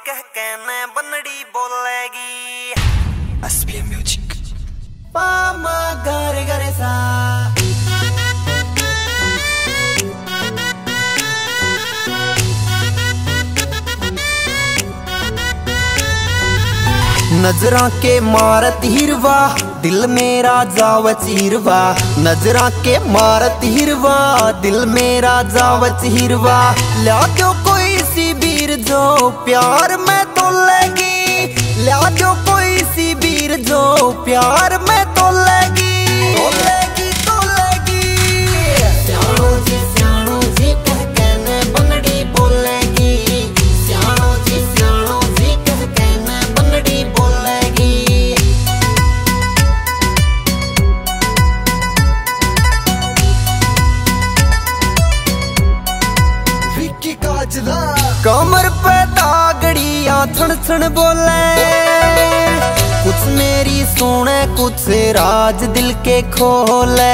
कह के न बनड़ी बोलेगी। SPM music. पामा गरे गरे सा नजरा के मारत हिरवा दिल मेरा जावच हिरवा। नजरा के मारत हिरवा दिल मेरा जावच हिरवा। ला दो कोई सी बीर जो प्यार में तो लगी। ला दो कोई सी बीर जो प्यार में तो लगी। तो लगी तो लगी स्याणो जी कह के न बनड़ी बोलेगी। स्याणो जी कह के न बनड़ी बोलेगी। विक्की काजला कमर पे दागड़िया छण छण बोले। कुछ मेरी सुने कुछ राज दिल के खोले।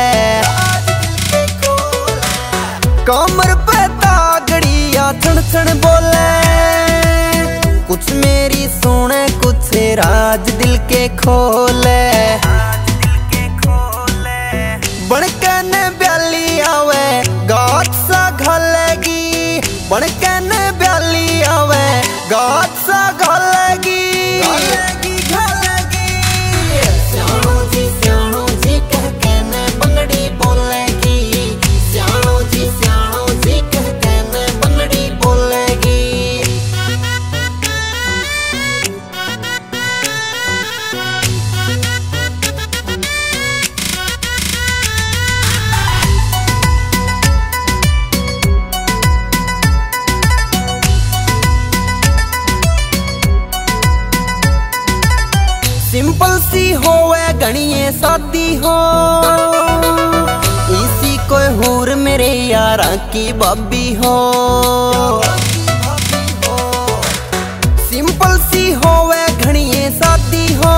कमर पे दागड़िया छण छण बोले। कुछ मेरी सुने कुछ राज दिल के खोले। बनके न ब्याली आवे गात सा घलेगी। बनके न ब्याली आवे गात सा घलेगी। स्याणो जी कह के न बनड़ी बोलेगी। स्याणो जी कह के न बनड़ी बोलेगी। सिंपल सी होवे घणिये सादी हो। इसी कोई हूर मेरे यारा की बब्बी हो। सिंपल सी होवे घणिये सादी हो।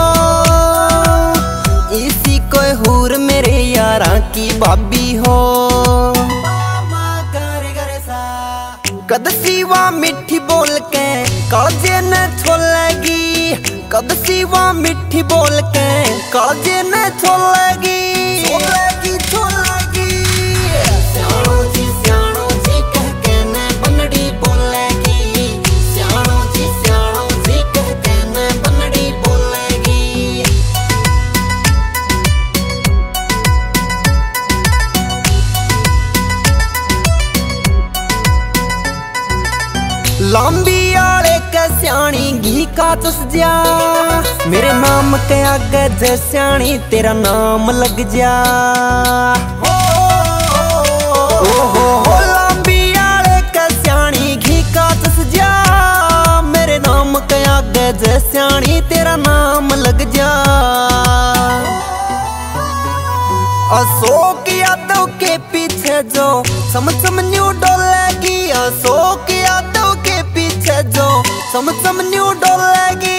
इसी कोई हूर मेरे यारा की बब्बी हो। कद सीवा मिठी बोल के काजे न छोलेगी। कद सीवा मिठी बोल के काजे न छोलेगी। स्याणो जी कह के न बनड़ी बोलेगी। स्याणो जी कह के न बनड़ी बोलेगी। लांबी आले के स्याणी घी का तुस जा। मेरे नाम के आगे जे स्याणी तेरा नाम लग जा। हो लांबी आले के स्याणी घी का तुस जा। मेरे नाम के आगे जे स्याणी तेरा नाम लग जा। अशोक यादव के पीछे जो समसम न्यू डोलेगी। अशोक यादव के पीछे जो समसम न्यू डोलेगी।